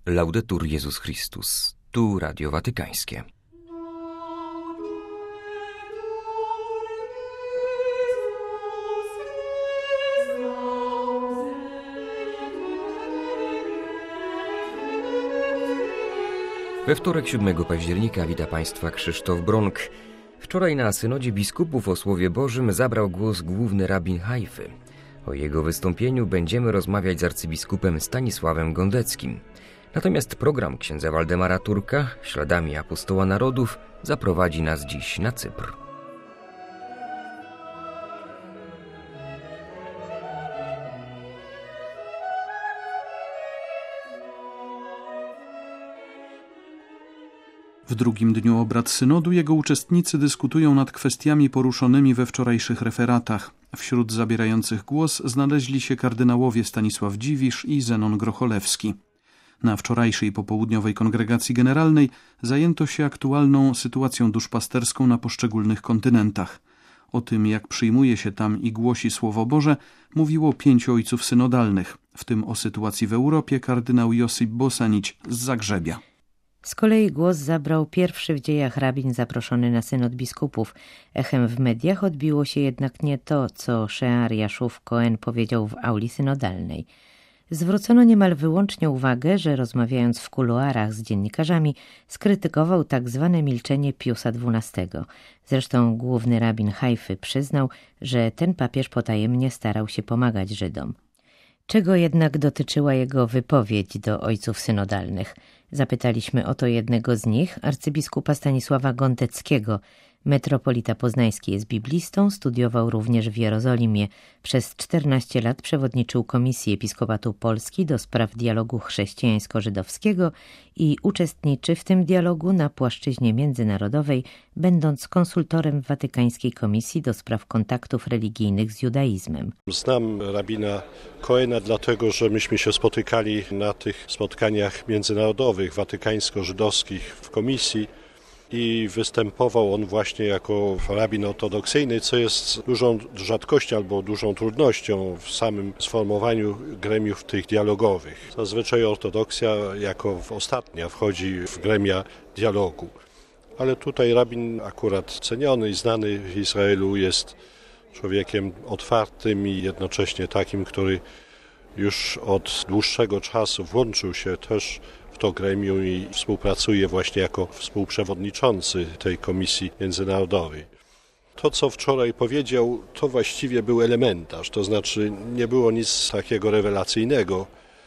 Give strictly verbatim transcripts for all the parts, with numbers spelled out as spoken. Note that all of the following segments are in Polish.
Laudetur Jezus Chrystus. Tu Radio Watykańskie. We wtorek siódmego października wita Państwa Krzysztof Bronk. Wczoraj na synodzie biskupów o Słowie Bożym zabrał głos główny rabin Haify. O jego wystąpieniu będziemy rozmawiać z arcybiskupem Stanisławem Gondeckim. Natomiast program księdza Waldemara Turka, śladami apostoła narodów, zaprowadzi nas dziś na Cypr. W drugim dniu obrad synodu jego uczestnicy dyskutują nad kwestiami poruszonymi we wczorajszych referatach. Wśród zabierających głos znaleźli się kardynałowie Stanisław Dziwisz i Zenon Grocholewski. Na wczorajszej popołudniowej kongregacji generalnej zajęto się aktualną sytuacją duszpasterską na poszczególnych kontynentach. O tym, jak przyjmuje się tam i głosi Słowo Boże, mówiło pięciu ojców synodalnych, w tym o sytuacji w Europie kardynał Josip Bosanić z Zagrzebia. Z kolei głos zabrał pierwszy w dziejach rabin zaproszony na synod biskupów. Echem w mediach odbiło się jednak nie to, co Shear Yashub Cohen powiedział w auli synodalnej. Zwrócono niemal wyłącznie uwagę, że rozmawiając w kuluarach z dziennikarzami, skrytykował tak zwane milczenie Piusa dwunastego. Zresztą główny rabin Haify przyznał, że ten papież potajemnie starał się pomagać Żydom. Czego jednak dotyczyła jego wypowiedź do ojców synodalnych? Zapytaliśmy o to jednego z nich, arcybiskupa Stanisława Gondeckiego. Metropolita poznański jest biblistą, studiował również w Jerozolimie. Przez czternaście lat przewodniczył Komisji Episkopatu Polski do spraw dialogu chrześcijańsko-żydowskiego i uczestniczy w tym dialogu na płaszczyźnie międzynarodowej, będąc konsultorem Watykańskiej Komisji do spraw kontaktów religijnych z judaizmem. Znam rabina Cohena dlatego, że myśmy się spotykali na tych spotkaniach międzynarodowych, watykańsko-żydowskich w komisji. I występował on właśnie jako rabin ortodoksyjny, co jest dużą rzadkością albo dużą trudnością w samym sformowaniu gremiów tych dialogowych. Zazwyczaj ortodoksja jako ostatnia wchodzi w gremia dialogu. Ale tutaj rabin akurat ceniony i znany w Izraelu jest człowiekiem otwartym i jednocześnie takim, który już od dłuższego czasu włączył się też w to gremium i współpracuje właśnie jako współprzewodniczący tej komisji międzynarodowej. To, co wczoraj powiedział, to właściwie był elementarz, to znaczy nie było nic takiego rewelacyjnego,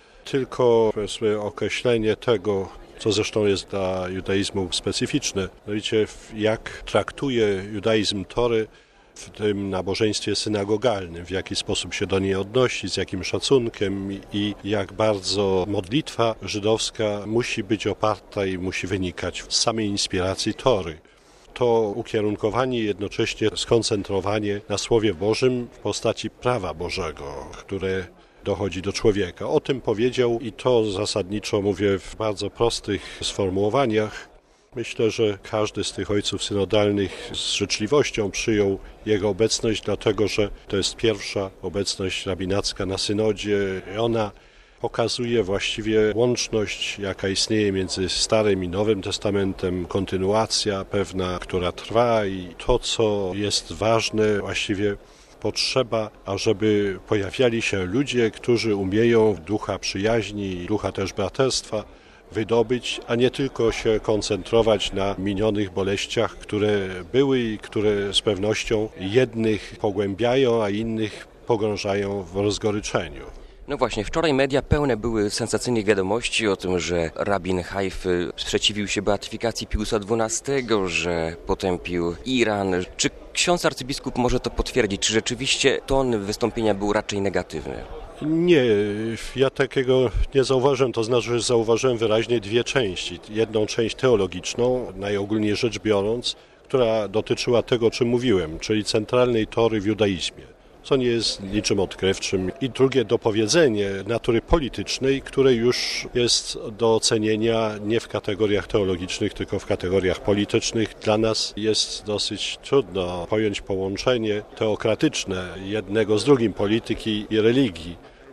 tylko powiedzmy określenie tego, co zresztą jest dla judaizmu specyficzne. Mianowicie jak traktuje judaizm Tory w tym nabożeństwie synagogalnym, w jaki sposób się do niej odnosi, z jakim szacunkiem i jak bardzo modlitwa żydowska musi być oparta i musi wynikać z samej inspiracji Tory. To ukierunkowanie i jednocześnie skoncentrowanie na Słowie Bożym w postaci prawa Bożego, które dochodzi do człowieka. O tym powiedział i to zasadniczo mówię w bardzo prostych sformułowaniach. Myślę, że każdy z tych ojców synodalnych z życzliwością przyjął jego obecność, dlatego że to jest pierwsza obecność rabinacka na synodzie. Ona pokazuje właściwie łączność, jaka istnieje między Starym i Nowym Testamentem, kontynuacja pewna, która trwa i to, co jest ważne, właściwie potrzeba, ażeby pojawiali się ludzie, którzy umieją ducha przyjaźni, ducha też braterstwa wydobyć, a nie tylko się koncentrować na minionych boleściach, które były i które z pewnością jednych pogłębiają, a innych pogrążają w rozgoryczeniu. No właśnie, wczoraj media pełne były sensacyjnych wiadomości o tym, że rabin Haify sprzeciwił się beatyfikacji Piusa dwunastego, że potępił Iran. Czy ksiądz arcybiskup może to potwierdzić? Czy rzeczywiście ton wystąpienia był raczej negatywny? Nie, ja takiego nie zauważyłem, to znaczy, że zauważyłem wyraźnie dwie części. Jedną część teologiczną, najogólniej rzecz biorąc, która dotyczyła tego, o czym mówiłem, czyli centralnej Tory w judaizmie, co nie jest niczym odkrywczym. I drugie dopowiedzenie natury politycznej, które już jest do ocenienia nie w kategoriach teologicznych, tylko w kategoriach politycznych. Dla nas jest dosyć trudno pojąć połączenie teokratyczne jednego z drugim, polityki i religii.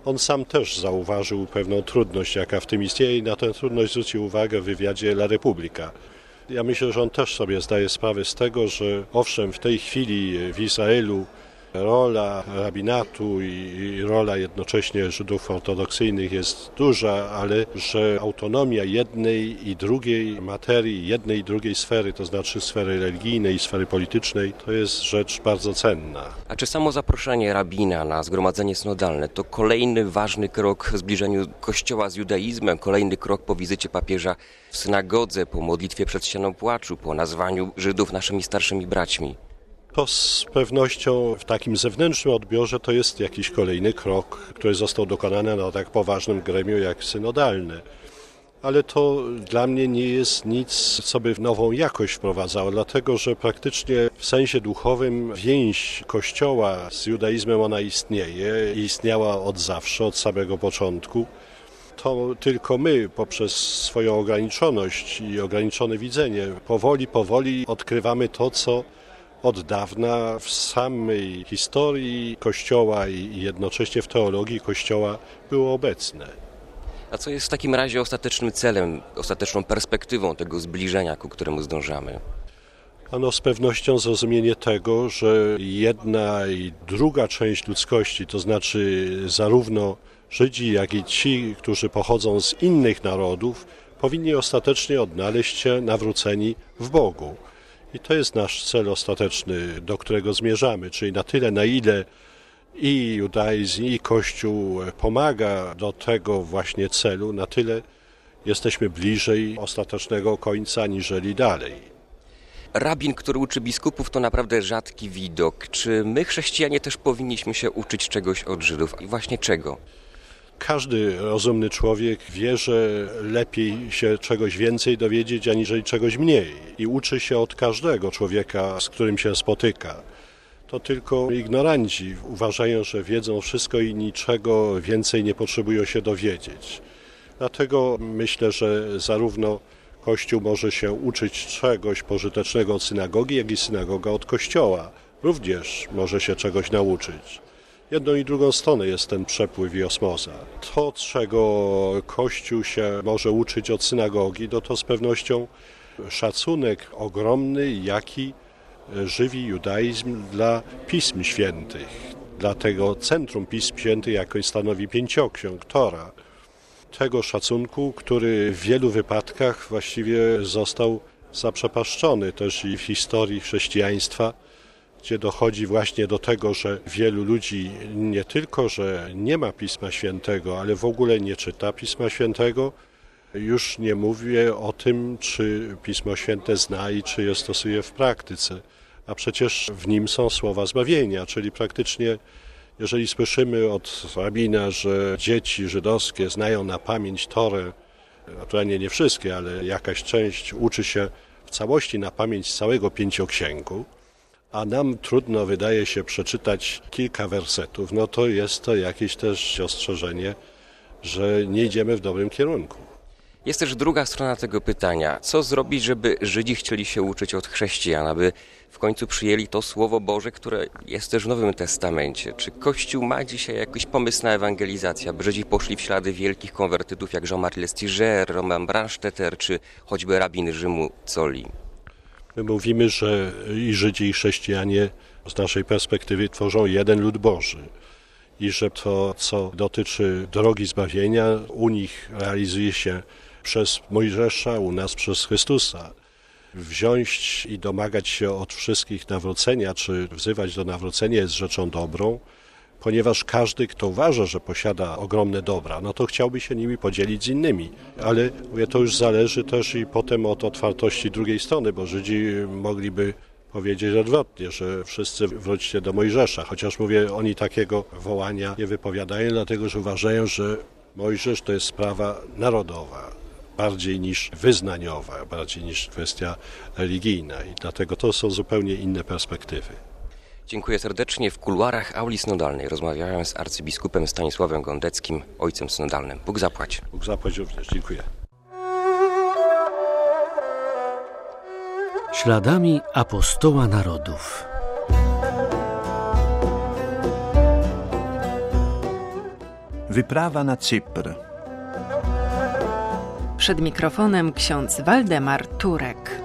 On sam też zauważył pewną trudność, jaka w tym istnieje i na tę trudność zwrócił uwagę w wywiadzie La Repubblica. Ja myślę, że on też sobie zdaje sprawę z tego, że owszem, w tej chwili w Izraelu rola rabinatu i rola jednocześnie Żydów ortodoksyjnych jest duża, ale że autonomia jednej i drugiej materii, jednej i drugiej sfery, to znaczy sfery religijnej i sfery politycznej, to jest rzecz bardzo cenna. A czy samo zaproszenie rabina na zgromadzenie synodalne to kolejny ważny krok w zbliżeniu Kościoła z judaizmem, kolejny krok po wizycie papieża w synagodze, po modlitwie przed ścianą płaczu, po nazwaniu Żydów naszymi starszymi braćmi? To z pewnością w takim zewnętrznym odbiorze to jest jakiś kolejny krok, który został dokonany na tak poważnym gremium jak synodalne. Ale to dla mnie nie jest nic, co by nową jakość wprowadzało, dlatego że praktycznie w sensie duchowym więź Kościoła z judaizmem ona istnieje i istniała od zawsze, od samego początku. To tylko my poprzez swoją ograniczoność i ograniczone widzenie powoli, powoli odkrywamy to, co od dawna w samej historii Kościoła i jednocześnie w teologii Kościoła było obecne. A co jest w takim razie ostatecznym celem, ostateczną perspektywą tego zbliżenia, ku któremu zdążamy? Ano z pewnością zrozumienie tego, że jedna i druga część ludzkości, to znaczy zarówno Żydzi, jak i ci, którzy pochodzą z innych narodów, powinni ostatecznie odnaleźć się nawróceni w Bogu. I to jest nasz cel ostateczny, do którego zmierzamy, czyli na tyle, na ile i judaizm, i Kościół pomaga do tego właśnie celu, na tyle jesteśmy bliżej ostatecznego końca, aniżeli dalej. Rabin, który uczy biskupów, to naprawdę rzadki widok. Czy my, chrześcijanie, też powinniśmy się uczyć czegoś od Żydów? I właśnie czego? Każdy rozumny człowiek wie, że lepiej się czegoś więcej dowiedzieć, aniżeli czegoś mniej. I uczy się od każdego człowieka, z którym się spotyka. To tylko ignoranci uważają, że wiedzą wszystko i niczego więcej nie potrzebują się dowiedzieć. Dlatego myślę, że zarówno Kościół może się uczyć czegoś pożytecznego od synagogi, jak i synagoga od Kościoła. Również może się czegoś nauczyć. Jedną i drugą stronę jest ten przepływ i osmoza. To, czego Kościół się może uczyć od synagogi, to to z pewnością szacunek ogromny, jaki żywi judaizm dla Pism Świętych, dla tego centrum Pism Świętych, jakie stanowi Pięcioksiąg, Tora. Tego szacunku, który w wielu wypadkach właściwie został zaprzepaszczony też i w historii chrześcijaństwa, gdzie dochodzi właśnie do tego, że wielu ludzi nie tylko, że nie ma Pisma Świętego, ale w ogóle nie czyta Pisma Świętego. Już nie mówię o tym, czy Pismo Święte zna i czy je stosuje w praktyce. A przecież w nim są słowa zbawienia, czyli praktycznie jeżeli słyszymy od rabina, że dzieci żydowskie znają na pamięć Torę, naturalnie nie wszystkie, ale jakaś część uczy się w całości na pamięć całego Pięcioksięgu, a nam trudno wydaje się przeczytać kilka wersetów, no to jest to jakieś też ostrzeżenie, że nie idziemy w dobrym kierunku. Jest też druga strona tego pytania. Co zrobić, żeby Żydzi chcieli się uczyć od chrześcijan, aby w końcu przyjęli to Słowo Boże, które jest też w Nowym Testamencie? Czy Kościół ma dzisiaj jakiś pomysł na ewangelizację, aby Żydzi poszli w ślady wielkich konwertytów jak Jean-Marie Lestiger, Romain Brandstätter, czy choćby rabin Rzymu Zolli? My mówimy, że i Żydzi, i chrześcijanie z naszej perspektywy tworzą jeden lud Boży i że to, co dotyczy drogi zbawienia, u nich realizuje się przez Mojżesza, u nas przez Chrystusa. Wziąć i domagać się od wszystkich nawrócenia, czy wzywać do nawrócenia jest rzeczą dobrą, ponieważ każdy, kto uważa, że posiada ogromne dobra, no to chciałby się nimi podzielić z innymi. Ale mówię, to już zależy też i potem od otwartości drugiej strony, bo Żydzi mogliby powiedzieć odwrotnie, że wszyscy wróćcie do Mojżesza, chociaż mówię, oni takiego wołania nie wypowiadają, dlatego że uważają, że Mojżesz to jest sprawa narodowa, bardziej niż wyznaniowa, bardziej niż kwestia religijna i dlatego to są zupełnie inne perspektywy. Dziękuję serdecznie. W kuluarach auli synodalnej rozmawiałem z arcybiskupem Stanisławem Gondeckim, ojcem synodalnym. Bóg zapłać. Bóg zapłać również. Dziękuję. Śladami apostoła narodów. Wyprawa na Cypr. Przed mikrofonem ksiądz Waldemar Turek.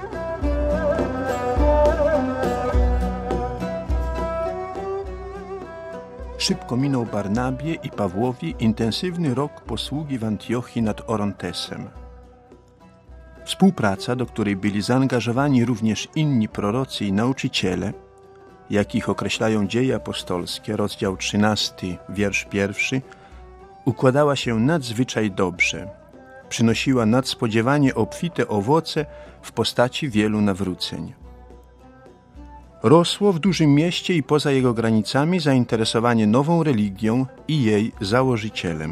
Szybko minął Barnabie i Pawłowi intensywny rok posługi w Antiochii nad Orontesem. Współpraca, do której byli zaangażowani również inni prorocy i nauczyciele, jakich określają Dzieje Apostolskie, rozdział trzynasty, wiersz pierwszy, układała się nadzwyczaj dobrze. Przynosiła nadspodziewanie obfite owoce w postaci wielu nawróceń. Rosło w dużym mieście i poza jego granicami zainteresowanie nową religią i jej założycielem.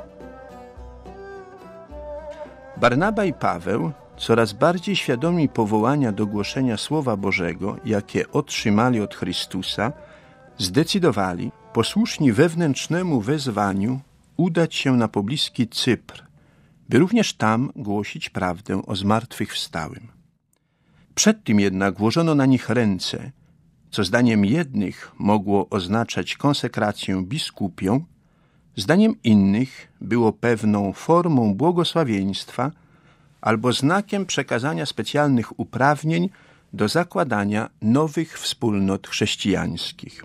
Barnaba i Paweł, coraz bardziej świadomi powołania do głoszenia Słowa Bożego, jakie otrzymali od Chrystusa, zdecydowali, posłuszni wewnętrznemu wezwaniu, udać się na pobliski Cypr, by również tam głosić prawdę o zmartwychwstałym. Przed tym jednak włożono na nich ręce, co zdaniem jednych mogło oznaczać konsekrację biskupią, zdaniem innych było pewną formą błogosławieństwa albo znakiem przekazania specjalnych uprawnień do zakładania nowych wspólnot chrześcijańskich.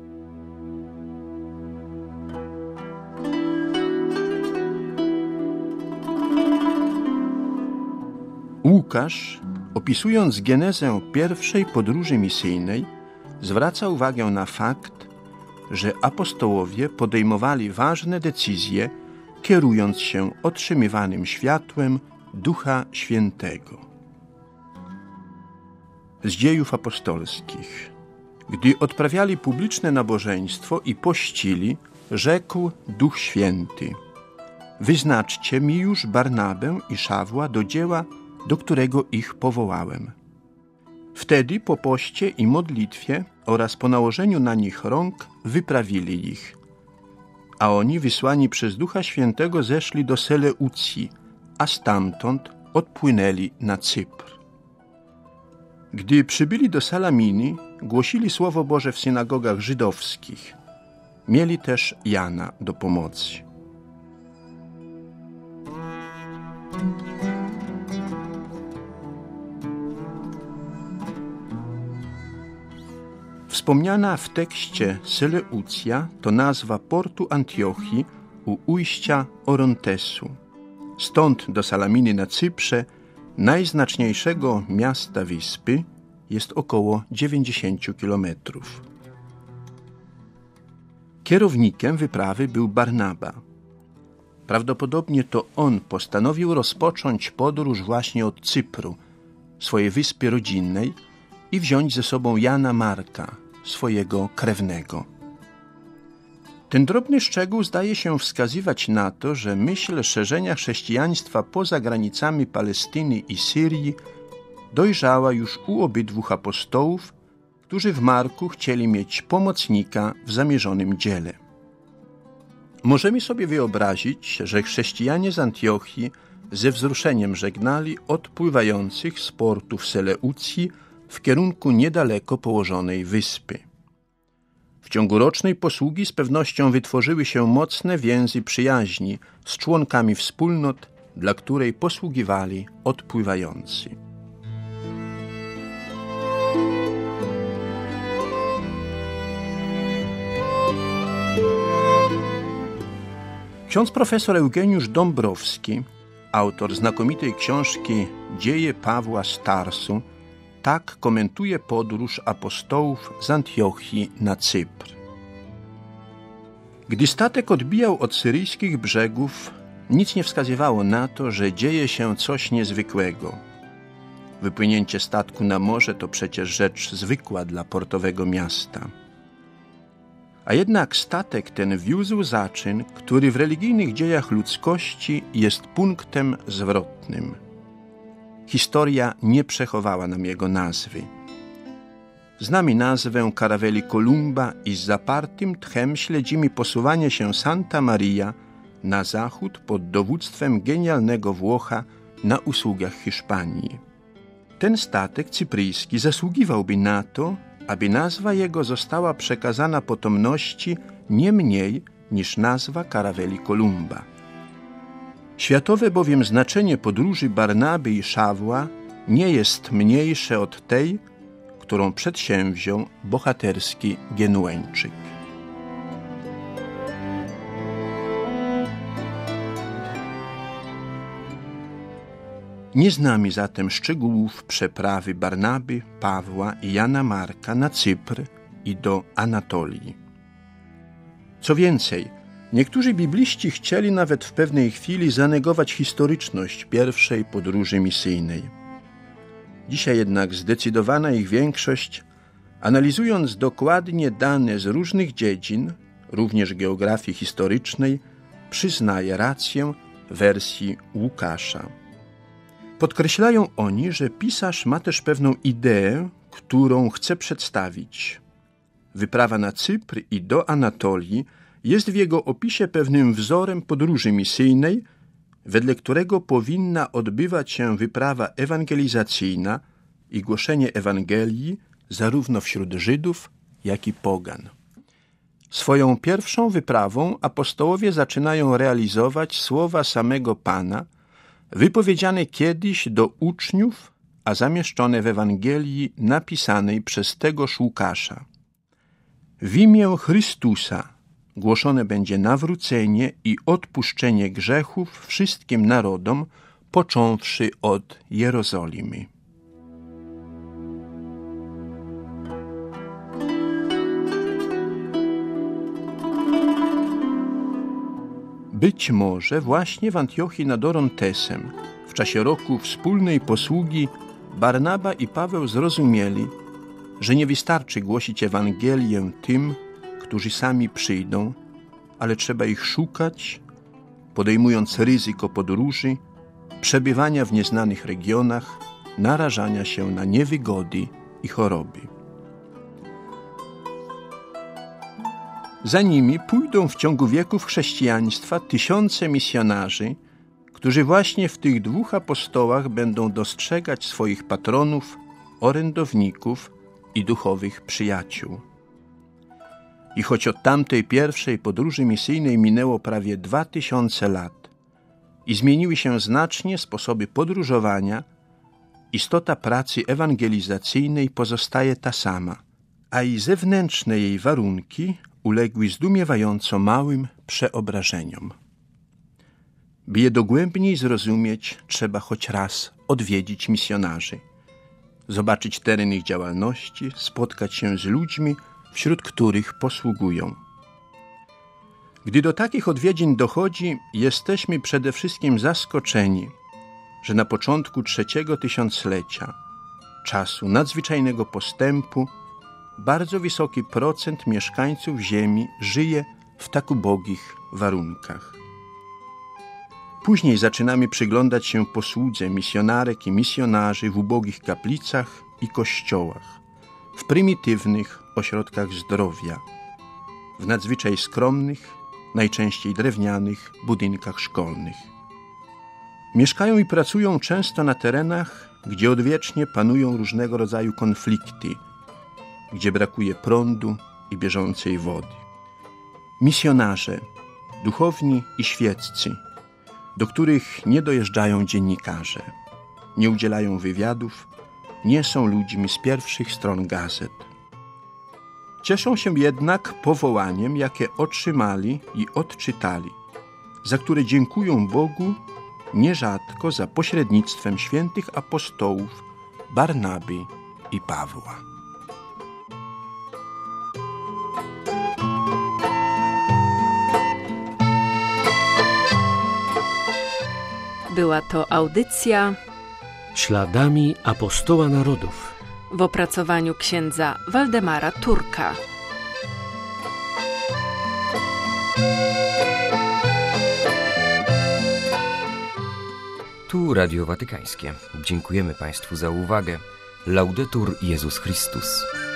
Łukasz, opisując genezę pierwszej podróży misyjnej, zwraca uwagę na fakt, że apostołowie podejmowali ważne decyzje, kierując się otrzymywanym światłem Ducha Świętego. Z Dziejów Apostolskich. Gdy odprawiali publiczne nabożeństwo i pościli, rzekł Duch Święty: wyznaczcie mi już Barnabę i Szawła do dzieła, do którego ich powołałem. Wtedy po poście i modlitwie oraz po nałożeniu na nich rąk wyprawili ich. A oni, wysłani przez Ducha Świętego, zeszli do Seleucji, a stamtąd odpłynęli na Cypr. Gdy przybyli do Salaminy, głosili Słowo Boże w synagogach żydowskich. Mieli też Jana do pomocy. Wspomniana w tekście Seleucja to nazwa portu Antiochii u ujścia Orontesu. Stąd do Salaminy na Cyprze, najznaczniejszego miasta wyspy, jest około dziewięćdziesiąt kilometrów. Kierownikiem wyprawy był Barnaba. Prawdopodobnie to on postanowił rozpocząć podróż właśnie od Cypru, swojej wyspy rodzinnej, i wziąć ze sobą Jana Marka, swojego krewnego. Ten drobny szczegół zdaje się wskazywać na to, że myśl szerzenia chrześcijaństwa poza granicami Palestyny i Syrii dojrzała już u obydwu apostołów, którzy w Marku chcieli mieć pomocnika w zamierzonym dziele. Możemy sobie wyobrazić, że chrześcijanie z Antiochii ze wzruszeniem żegnali odpływających z portu w Seleucji w kierunku niedaleko położonej wyspy. W ciągu rocznej posługi z pewnością wytworzyły się mocne więzy przyjaźni z członkami wspólnot, dla której posługiwali odpływający. Ksiądz profesor Eugeniusz Dąbrowski, autor znakomitej książki Dzieje Pawła z Tarsu, tak komentuje podróż apostołów z Antiochii na Cypr. Gdy statek odbijał od syryjskich brzegów, nic nie wskazywało na to, że dzieje się coś niezwykłego. Wypłynięcie statku na morze to przecież rzecz zwykła dla portowego miasta. A jednak statek ten wiózł zaczyn, który w religijnych dziejach ludzkości jest punktem zwrotnym. Historia nie przechowała nam jego nazwy. Znamy nazwę karaweli Kolumba i z zapartym tchem śledzimy posuwanie się Santa Maria na zachód pod dowództwem genialnego Włocha na usługach Hiszpanii. Ten statek cypryjski zasługiwałby na to, aby nazwa jego została przekazana potomności nie mniej niż nazwa Caraveli Columba. Światowe bowiem znaczenie podróży Barnaby i Szawła nie jest mniejsze od tej, którą przedsięwziął bohaterski Genueńczyk. Nie znamy zatem szczegółów przeprawy Barnaby, Pawła i Jana Marka na Cypr i do Anatolii. Co więcej, niektórzy bibliści chcieli nawet w pewnej chwili zanegować historyczność pierwszej podróży misyjnej. Dzisiaj jednak zdecydowana ich większość, analizując dokładnie dane z różnych dziedzin, również geografii historycznej, przyznaje rację wersji Łukasza. Podkreślają oni, że pisarz ma też pewną ideę, którą chce przedstawić. Wyprawa na Cypr i do Anatolii jest w jego opisie pewnym wzorem podróży misyjnej, wedle którego powinna odbywać się wyprawa ewangelizacyjna i głoszenie Ewangelii zarówno wśród Żydów, jak i pogan. Swoją pierwszą wyprawą apostołowie zaczynają realizować słowa samego Pana, wypowiedziane kiedyś do uczniów, a zamieszczone w Ewangelii napisanej przez tegoż Łukasza. W imię Chrystusa głoszone będzie nawrócenie i odpuszczenie grzechów wszystkim narodom, począwszy od Jerozolimy. Być może właśnie w Antiochii nad Orontesem, w czasie roku wspólnej posługi, Barnaba i Paweł zrozumieli, że nie wystarczy głosić Ewangelię tym, którzy sami przyjdą, ale trzeba ich szukać, podejmując ryzyko podróży, przebywania w nieznanych regionach, narażania się na niewygody i choroby. Za nimi pójdą w ciągu wieków chrześcijaństwa tysiące misjonarzy, którzy właśnie w tych dwóch apostołach będą dostrzegać swoich patronów, orędowników i duchowych przyjaciół. I choć od tamtej pierwszej podróży misyjnej minęło prawie dwa tysiące lat i zmieniły się znacznie sposoby podróżowania, istota pracy ewangelizacyjnej pozostaje ta sama, a i zewnętrzne jej warunki uległy zdumiewająco małym przeobrażeniom. By je dogłębniej zrozumieć, trzeba choć raz odwiedzić misjonarzy, zobaczyć teren ich działalności, spotkać się z ludźmi, wśród których posługują. Gdy do takich odwiedzin dochodzi, jesteśmy przede wszystkim zaskoczeni, że na początku trzeciego tysiąclecia, czasu nadzwyczajnego postępu, bardzo wysoki procent mieszkańców ziemi żyje w tak ubogich warunkach. Później zaczynamy przyglądać się posłudze misjonarek i misjonarzy w ubogich kaplicach i kościołach, w prymitywnych ośrodkach zdrowia, w nadzwyczaj skromnych, najczęściej drewnianych budynkach szkolnych. Mieszkają i pracują często na terenach, gdzie odwiecznie panują różnego rodzaju konflikty, gdzie brakuje prądu i bieżącej wody. Misjonarze, duchowni i świeccy, do których nie dojeżdżają dziennikarze, nie udzielają wywiadów, nie są ludźmi z pierwszych stron gazet. Cieszą się jednak powołaniem, jakie otrzymali i odczytali, za które dziękują Bogu nierzadko za pośrednictwem świętych apostołów Barnaby i Pawła. Była to audycja Śladami apostoła narodów w opracowaniu księdza Waldemara Turka. Tu Radio Watykańskie. Dziękujemy Państwu za uwagę. Laudetur Jezus Chrystus.